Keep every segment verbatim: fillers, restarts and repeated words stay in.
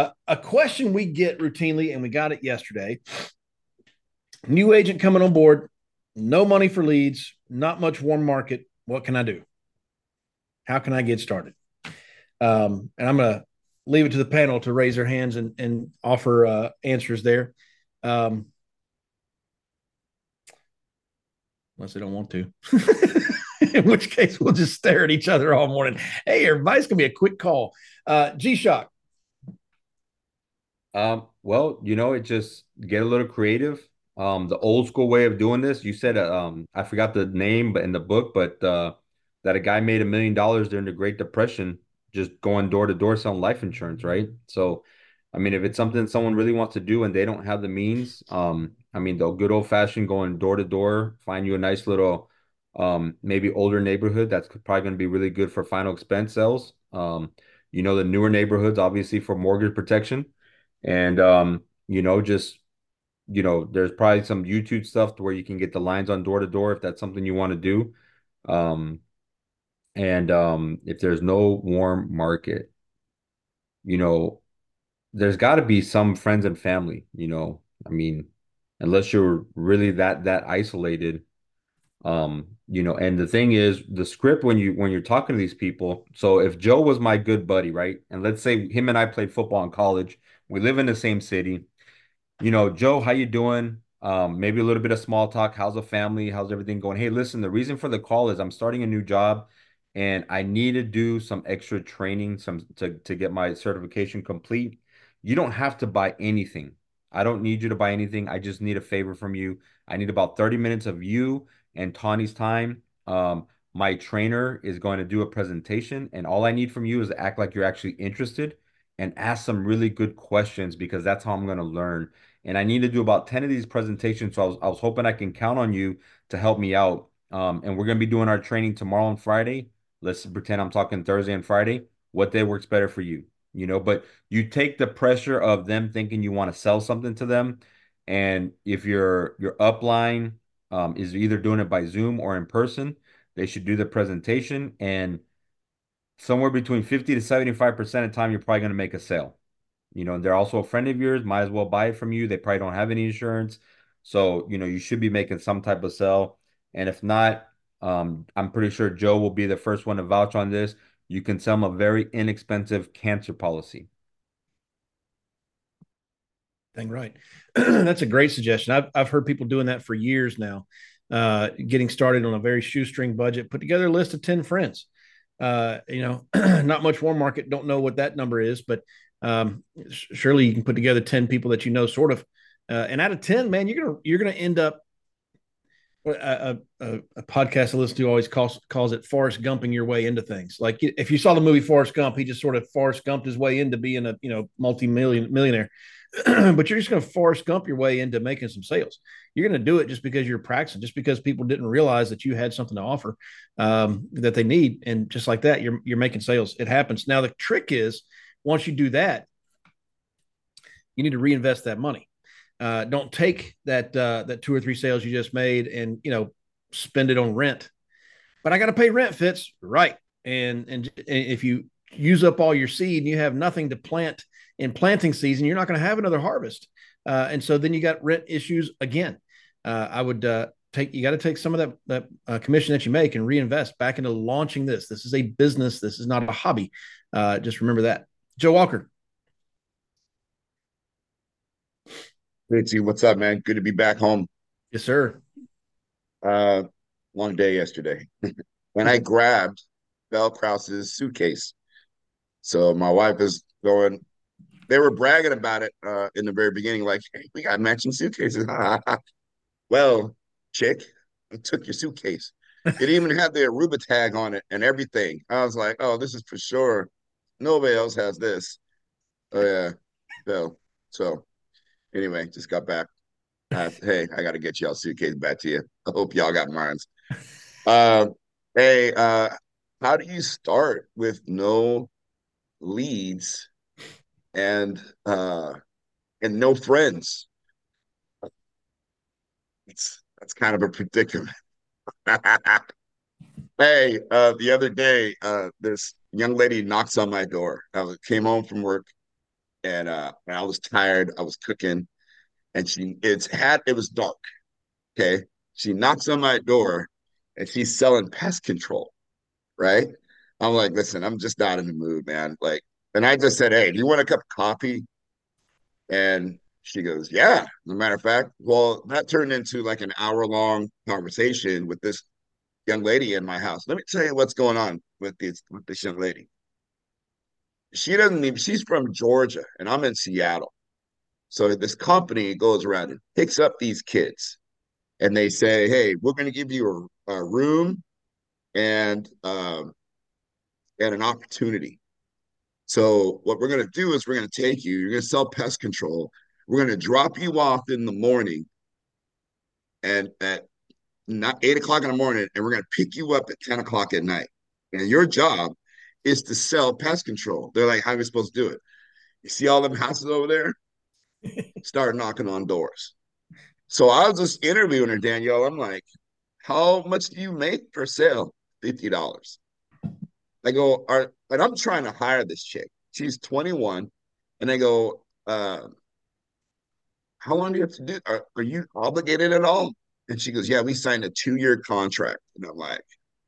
a question we get routinely, and we got it yesterday. New agent coming on board, no money for leads, not much warm market. What can I do? How can I get started? Um, and I'm going to leave it to the panel to raise their hands and, and offer uh, answers there. Um, unless they don't want to. In which case, we'll just stare at each other all morning. Hey, everybody's going to be a quick call. Uh, G-Shock. Um, well, you know, it just get a little creative. Um, the old school way of doing this, you said, uh, um, I forgot the name, but in the book, but uh, that a guy made a million dollars during the Great Depression, just going door to door selling life insurance, right? So, I mean, if it's something someone really wants to do and they don't have the means, um, I mean, the good old fashioned going door to door, find you a nice little, um, maybe older neighborhood that's probably going to be really good for final expense sales. Um, you know, the newer neighborhoods, obviously for mortgage protection. And um, you know, just you know, there's probably some YouTube stuff to where you can get the lines on door to door if that's something you want to do. Um, and um, if there's no warm market, you know, there's got to be some friends and family, you know. I mean, unless you're really that that isolated, um, you know, and the thing is the script when you when you're talking to these people, so if Joe was my good buddy, right? And let's say him and I played football in college, we live in the same city. You know, Joe, how you doing? Um, maybe a little bit of small talk. How's the family? How's everything going? Hey, listen, the reason for the call is I'm starting a new job and I need to do some extra training, some to, to get my certification complete. You don't have to buy anything. I don't need you to buy anything. I just need a favor from you. I need about thirty minutes of you and Tawny's time. Um, my trainer is going to do a presentation, and all I need from you is to act like you're actually interested and ask some really good questions because that's how I'm going to learn and I need to do about ten of these presentations. So I was, I was hoping I can count on you to help me out. Um, and we're going to be doing our training tomorrow and Friday. Let's pretend I'm talking Thursday and Friday. What day works better for you? You know, but you take the pressure of them thinking you want to sell something to them. And if your your upline um, is either doing it by Zoom or in person, they should do the presentation. And somewhere between fifty to seventy-five percent of the time, you're probably going to make a sale. You know, they're also a friend of yours, might as well buy it from you. They probably don't have any insurance. So, you know, you should be making some type of sell. And if not, um, I'm pretty sure Joe will be the first one to vouch on this. You can sell them a very inexpensive cancer policy. Thing right. That's a great suggestion. I've, I've heard people doing that for years now, uh, getting started on a very shoestring budget, put together a list of ten friends. Uh, you know, not much warm market. Don't know what that number is, but um, surely you can put together ten people that you know, sort of. Uh, and out of ten, man, you're gonna you're gonna end up a, a, a podcast I listen to always calls calls it Forrest Gumping your way into things. Like if you saw the movie Forrest Gump, he just sort of Forrest Gumped his way into being a you know multi million millionaire. But you're just going to Forrest Gump your way into making some sales. You're going to do it just because you're practicing, just because people didn't realize that you had something to offer um, that they need, and just like that, you're you're making sales. It happens. Now the trick is once you do that, you need to reinvest that money. Uh, don't take that uh, that two or three sales you just made and you know spend it on rent. But I got to pay rent, Fitz, right? And and if you use up all your seed and you have nothing to plant in planting season, you're not going to have another harvest. Uh, and so then you got rent issues again. Uh, I would uh, take you got to take some of that that uh, commission that you make and reinvest back into launching this. This is a business. This is not a hobby. Uh, just remember that. Joe Walker. Fitzy, what's up, man? Good to be back home. Yes, sir. Uh, long day yesterday. And I grabbed Bell Krause's suitcase. So my wife is going, they were bragging about it uh, in the very beginning, like, hey, we got matching suitcases. Well, chick, I took your suitcase. It even had the Aruba tag on it and everything. I was like, oh, this is for sure. Nobody else has this. Oh, yeah. So, so anyway, just got back. Uh, hey, I got to get y'all suitcase back to you. I hope y'all got mines. Uh, hey, uh, how do you start with no leads and uh and no friends? It's that's kind of a predicament. Hey, uh, the other day, uh, this young lady knocks on my door. I was- came home from work. and uh, and I was tired. I was cooking, and she it's had it was dark. Okay, she knocks on my door, and she's selling pest control. Right? I'm like, listen, I'm just not in the mood, man. Like, and I just said, hey, do you want a cup of coffee? And she goes, yeah. As a matter of fact, well, that turned into like an hour long conversation with this young lady in my house. Let me tell you what's going on with this with this young lady. She doesn't even, she's from Georgia and I'm in Seattle. So this company goes around and picks up these kids and they say, hey, we're going to give you a, a room and um, and an opportunity. So what we're going to do is we're going to take you, you're going to sell pest control. We're going to drop you off in the morning and at not eight o'clock in the morning, and we're going to pick you up at ten o'clock at night. And your job is to sell pest control. They're like, how are we supposed to do it? You see all them houses over there? Start knocking on doors. So I was just interviewing her, Danielle. I'm like, how much do you make per sale? fifty dollars. I go, are, and I'm trying to hire this chick. She's twenty-one. And I go, uh, how long do you have to do? Are, are you obligated at all? And she goes, yeah, we signed a two year contract. And I'm like,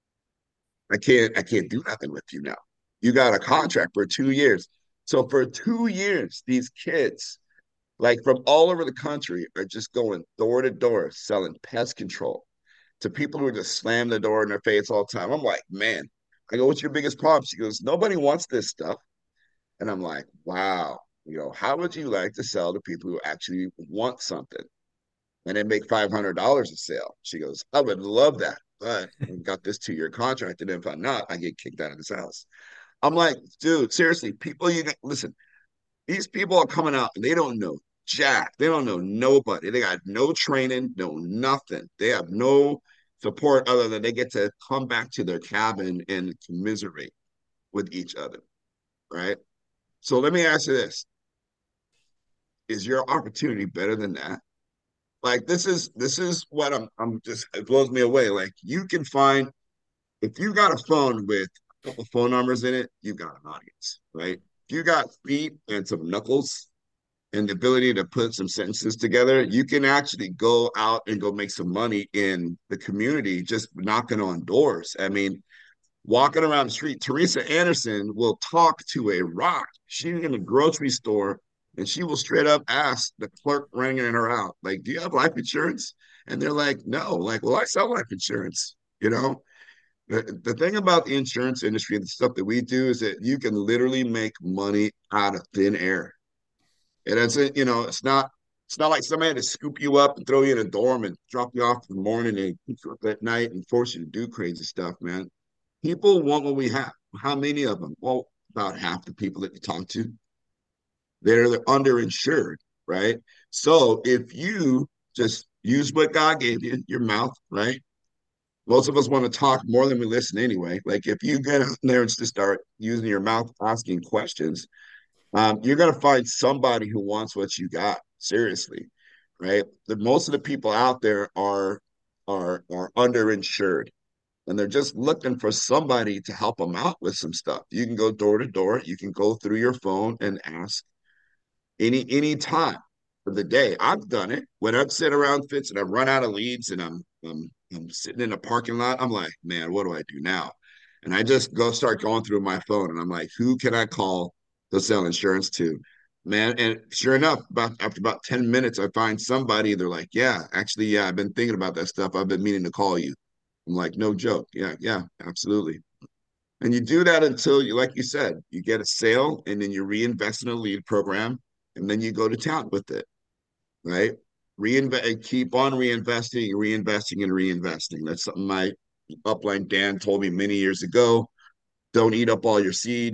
I can't, I can't do nothing with you now. You got a contract for two years. So for two years, these kids, like from all over the country, are just going door to door selling pest control to people who just slam the door in their face all the time. I'm like, man, I go, what's your biggest problem? She goes, nobody wants this stuff. And I'm like, wow, you know, how would you like to sell to people who actually want something and they make five hundred dollars a sale? She goes, I would love that. But we got this two year contract. And if I'm not, I get kicked out of this house. I'm like, dude, seriously, people, you listen, these people are coming out and they don't know jack. They don't know nobody. They got no training, no nothing. They have no support other than they get to come back to their cabin and commiserate with each other. Right. So let me ask you this. Is your opportunity better than that? Like this is this is what I'm I'm just it blows me away. Like you can find if you got a phone with a couple phone numbers in it, you got an audience, right? If you got feet and some knuckles and the ability to put some sentences together, you can actually go out and go make some money in the community just knocking on doors. I mean, walking around the street, Teresa Anderson will talk to a rock. She's in the grocery store and she will straight up ask the clerk ringing her out, like, do you have life insurance? And they're like, no. Like, well, I sell life insurance, you know? The, the thing about the insurance industry and the stuff that we do is that you can literally make money out of thin air. And it's, you know, it's not it's not like somebody to scoop you up and throw you in a dorm and drop you off in the morning and pick you up at night and force you to do crazy stuff, man. People want what we have. How many of them? Well, about half the people that you talk to, they're, they're underinsured, right? So if you just use what God gave you, your mouth, right? Most of us want to talk more than we listen anyway. Like if you get out there and just start using your mouth, asking questions, um, you're going to find somebody who wants what you got. Seriously, right? The most of the people out there are are are underinsured and they're just looking for somebody to help them out with some stuff. You can go door to door. You can go through your phone and ask any any time of the day. I've done it when I'm sitting around Fitz and I run out of leads and I'm I'm I'm sitting in a parking lot. I'm like, man, what do I do now? And I just go start going through my phone and I'm like, who can I call to sell insurance to? Man, and sure enough, about after about ten minutes, I find somebody. They're like, yeah, actually, yeah, I've been thinking about that stuff. I've been meaning to call you. I'm like, no joke. Yeah, yeah, absolutely. And you do that until you, like you said, you get a sale and then you reinvest in a lead program and then you go to town with it, right? Reinvest, keep on reinvesting, reinvesting, and reinvesting. That's something my upline Dan told me many years ago. Don't eat up all your seed.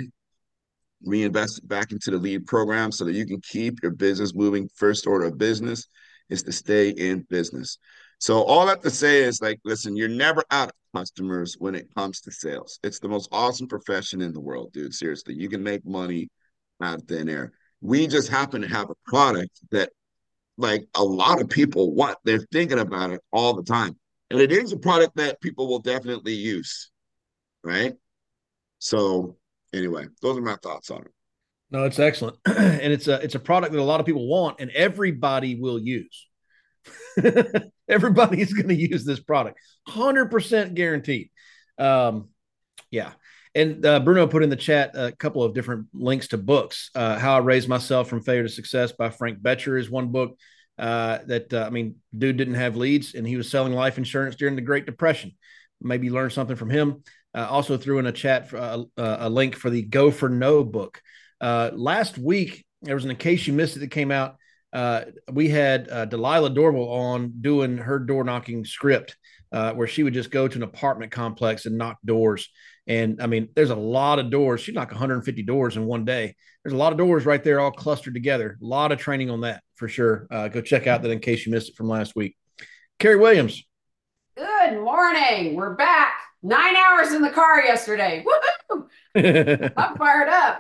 Reinvest it back into the lead program so that you can keep your business moving. First order of business is to stay in business. So all that to say is like, listen, you're never out of customers when it comes to sales. It's the most awesome profession in the world, dude. Seriously, you can make money out of thin air. We just happen to have a product that like a lot of people want. They're thinking about it all the time. And it is a product that people will definitely use, right? So anyway, those are my thoughts on it. No, it's excellent, and it's a it's a product that a lot of people want, and everybody will use. Everybody's going to use this product, one hundred percent guaranteed. Um, yeah. And uh, Bruno put in the chat a couple of different links to books. Uh, How I Raised Myself from Failure to Success by Frank Betcher is one book uh, that, uh, I mean, dude didn't have leads and he was selling life insurance during the Great Depression. Maybe learn something from him. Uh, also threw in a chat for, uh, a link for the Go for No book. Uh, last week, there was an In Case You Missed It that came out. Uh, we had uh, Delilah Dorval on doing her door knocking script uh, where she would just go to an apartment complex and knock doors. And I mean, there's a lot of doors. She'd knock one hundred fifty doors in one day. There's a lot of doors right there, all clustered together. A lot of training on that for sure. Uh, go check out that In Case You Missed It from last week. Carrie Williams. Good morning. We're back. Nine hours in the car yesterday. Woohoo! I'm fired up.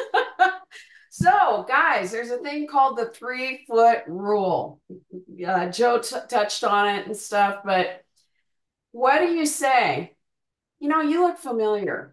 So, guys, there's a thing called the three foot rule. Uh, Joe t- touched on it and stuff, but what do you say? You know, you look familiar.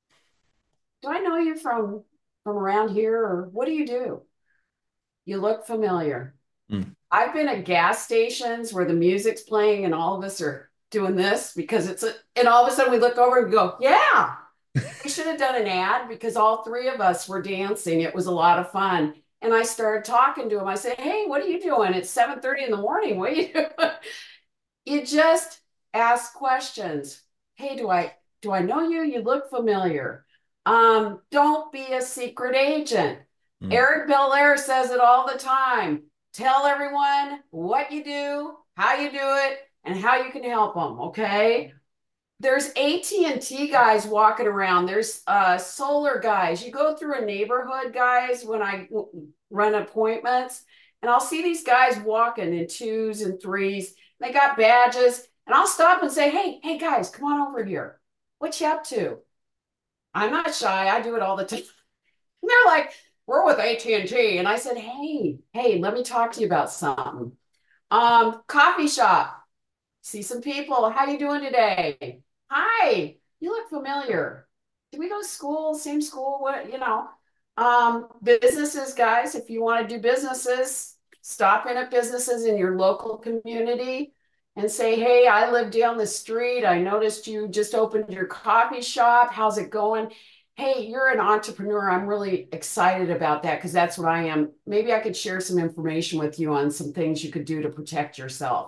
Do I know you from from around here, or what do you do? You look familiar. Mm. I've been at gas stations where the music's playing and all of us are doing this because it's a, and all of a sudden we look over and go, yeah. We should have done an ad because all three of us were dancing. It was a lot of fun. And I started talking to him. I said, hey, what are you doing? It's seven thirty in the morning. What are you doing? You just ask questions. Hey, do I do I know you? You look familiar. Um, don't be a secret agent. Mm. Eric Belair says it all the time. Tell everyone what you do, how you do it, and how you can help them, okay? There's A T and T guys walking around. There's uh, solar guys. You go through a neighborhood, guys, when I run appointments, and I'll see these guys walking in twos and threes. They got badges, and I'll stop and say, hey, hey, guys, come on over here. What you up to? I'm not shy. I do it all the time. And they're like, we're with A T and T. And I said, hey, hey, let me talk to you about something. Um, coffee shop. See some people. How you doing today? Hi, you look familiar. Did we go to school? Same school? What, you know? Um, businesses, guys, if you want to do businesses, stop in at businesses in your local community and say, hey, I live down the street. I noticed you just opened your coffee shop. How's it going? Hey, you're an entrepreneur. I'm really excited about that because that's what I am. Maybe I could share some information with you on some things you could do to protect yourself.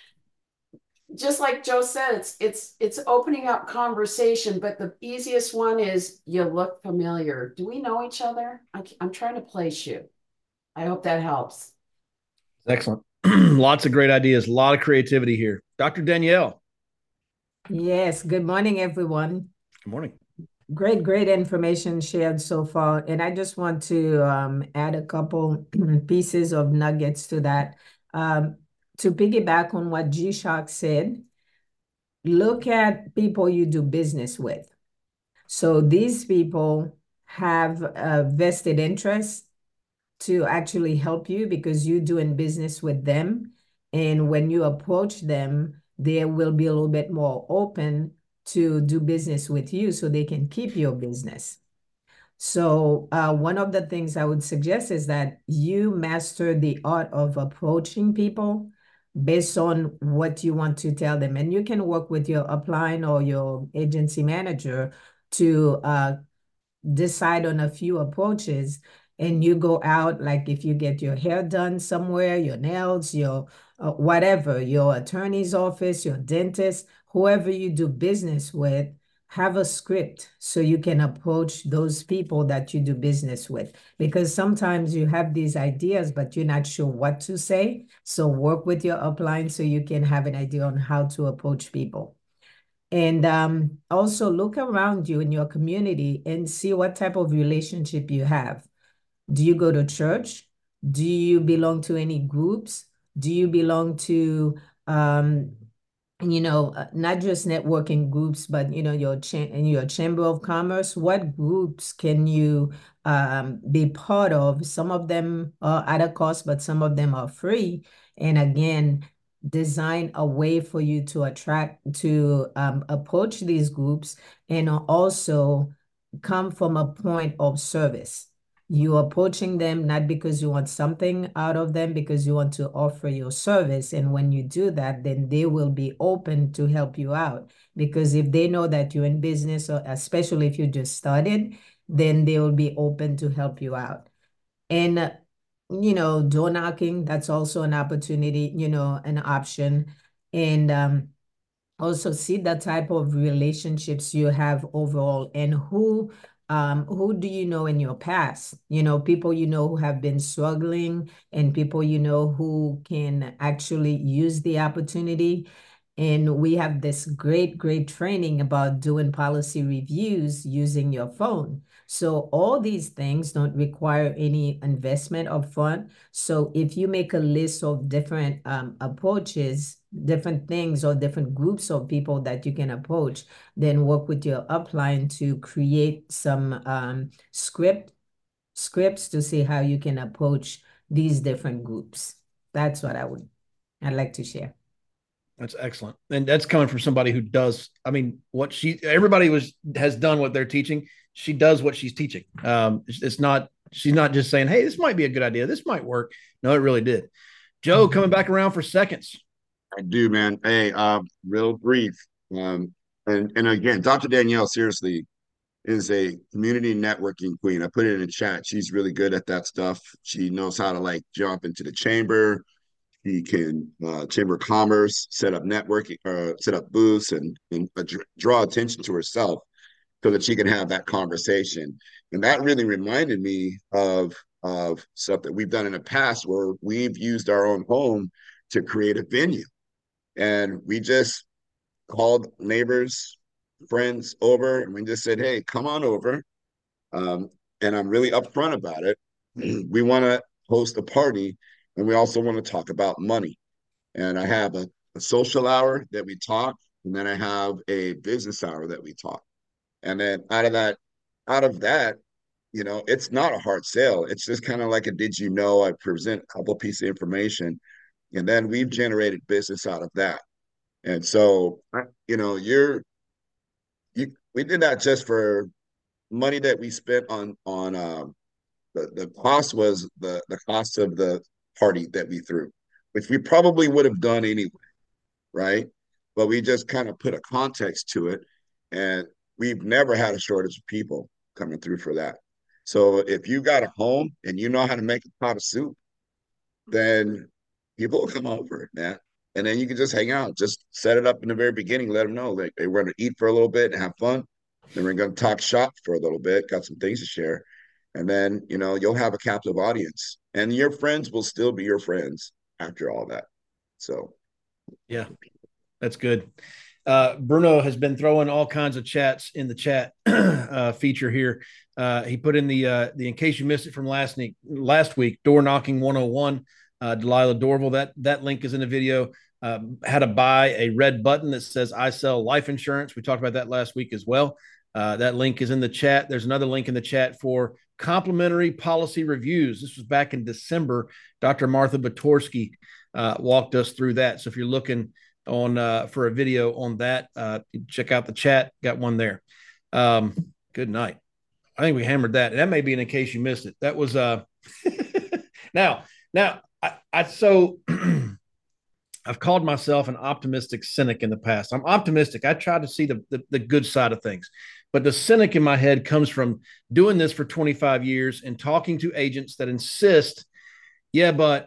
Just like Joe said, it's it's it's opening up conversation, but the easiest one is you look familiar. Do we know each other? I, I'm trying to place you. I hope that helps. Excellent. Lots of great ideas, a lot of creativity here. Doctor Danielle. Yes, good morning, everyone. Good morning. Great, great information shared so far. And I just want to um, add a couple pieces of nuggets to that. Um, to piggyback on what G-Shock said, look at people you do business with. So these people have a vested interest to actually help you because you're doing business with them. And when you approach them, they will be a little bit more open to do business with you so they can keep your business. So uh, one of the things I would suggest is that you master the art of approaching people based on what you want to tell them. And you can work with your upline or your agency manager to uh, decide on a few approaches. And you go out, like if you get your hair done somewhere, your nails, your uh, whatever, your attorney's office, your dentist, whoever you do business with, have a script so you can approach those people that you do business with. Because sometimes you have these ideas, but you're not sure what to say. So work with your upline so you can have an idea on how to approach people. And um, also look around you in your community and see what type of relationship you have. Do you go to church? Do you belong to any groups? Do you belong to, um, you know, not just networking groups, but, you know, your, cha your chamber of commerce? What groups can you um, be part of? Some of them are at a cost, but some of them are free. And again, design a way for you to attract, to um, approach these groups and also come from a point of service. You're approaching them not because you want something out of them, because you want to offer your service. And when you do that, then they will be open to help you out. Because if they know that you're in business, or especially if you just started, then they will be open to help you out. And, uh, you know, door knocking, that's also an opportunity, you know, an option. And um, also see the type of relationships you have overall, and who um who do you know in your past, you know, people you know who have been struggling, and people you know who can actually use the opportunity. And we have this great great training about doing policy reviews using your phone. So all these things don't require any investment upfront. So if you make a list of different um, approaches, different things or different groups of people that you can approach, then work with your upline to create some um, script scripts to see how you can approach these different groups. That's what I would I'd like to share. That's excellent. And that's coming from somebody who does, I mean, what she, everybody was, has done what they're teaching. She does what she's teaching. Um, it's, it's not, she's not just saying, hey, this might be a good idea. This might work. No, it really did. Joe, coming back around for seconds. I do, man. Hey, uh, real brief. Um, and and again, Doctor Danielle seriously is a community networking queen. I put it in the chat. She's really good at that stuff. She knows how to like jump into the chamber. She can uh, chamber of commerce, set up networking, uh, set up booths, and and uh, draw attention to herself so that she can have that conversation. And that really reminded me of of stuff that we've done in the past where we've used our own home to create a venue. And we just called neighbors, friends over, and we just said, hey, come on over. Um, and I'm really upfront about it. We want to host a party, and we also want to talk about money. And I have a, a social hour that we talk, and then I have a business hour that we talk. And then out of that, out of that, you know, it's not a hard sale. It's just kind of like a did you know? I present a couple pieces of information, and then we've generated business out of that. And so, you know, you're you we did that just for money that we spent on on um the, the cost was the the cost of the party that we threw, which we probably would have done anyway, right? But we just kind of put a context to it, and we've never had a shortage of people coming through for that. So if you got a home and you know how to make a pot of soup, then people will come over, man. And then you can just hang out, just set it up in the very beginning, let them know like, hey, we're going to eat for a little bit and have fun. Then we're going to talk shop for a little bit, got some things to share. And then, you know, you'll have a captive audience, and your friends will still be your friends after all that. So, yeah, that's good. Uh, Bruno has been throwing all kinds of chats in the chat uh, feature here. Uh, he put in the, uh, the, in case you missed it from last week, last week, door knocking one oh one, uh, Delilah Dorval, that, that link is in the video. Uh, how to buy a red button that says I sell life insurance. We talked about that last week as well. Uh, that link is in the chat. There's another link in the chat for complimentary policy reviews. This was back in December. Doctor Martha Batorsky uh, walked us through that. So if you're looking on uh, for a video on that, uh, check out the chat. Got one there. Um, good night. I think we hammered that. And that may be in case you missed it. That was uh now, now I, I so I've called myself an optimistic cynic in the past. I'm optimistic. I try to see the, the, the good side of things. But the cynic in my head comes from doing this for twenty-five years and talking to agents that insist, yeah, but,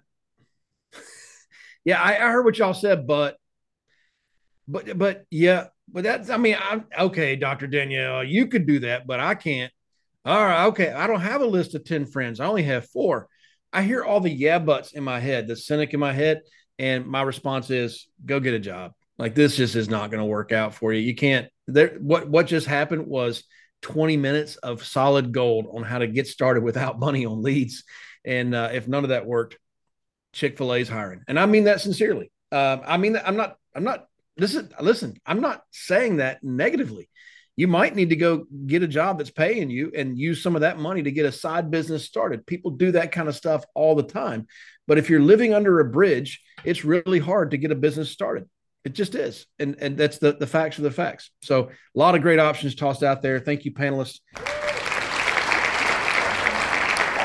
yeah, I, I heard what y'all said, but, but, but, yeah, but that's, I mean, I'm okay, Doctor Danielle, you could do that, but I can't. All right, okay, I don't have a list of ten friends. I only have four. I hear all the yeah buts in my head, the cynic in my head, and my response is, go get a job. Like, this just is not going to work out for you. You can't. There. What what just happened was twenty minutes of solid gold on how to get started without money on leads. And uh, if none of that worked, Chick-fil-A is hiring, and I mean that sincerely. Uh, I mean that I'm not. I'm not. This is listen. I'm not saying that negatively. You might need to go get a job that's paying you and use some of that money to get a side business started. People do that kind of stuff all the time. But if you're living under a bridge, it's really hard to get a business started. It just is. And, and that's the, the facts are the facts. So a lot of great options tossed out there. Thank you, panelists.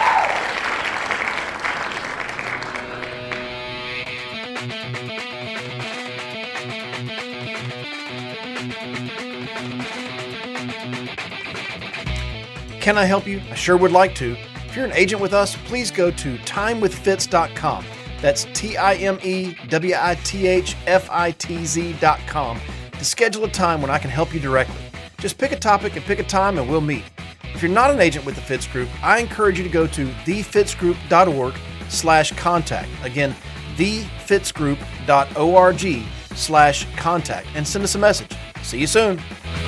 Can I help you? I sure would like to. If you're an agent with us, please go to time with fitz dot com. That's T I M E W I T H F I T Z dot com to schedule a time when I can help you directly. Just pick a topic and pick a time and we'll meet. If you're not an agent with the Fitz Group, I encourage you to go to the fitz group dot org slash contact. Again, the fitz group dot org slash contact and send us a message. See you soon.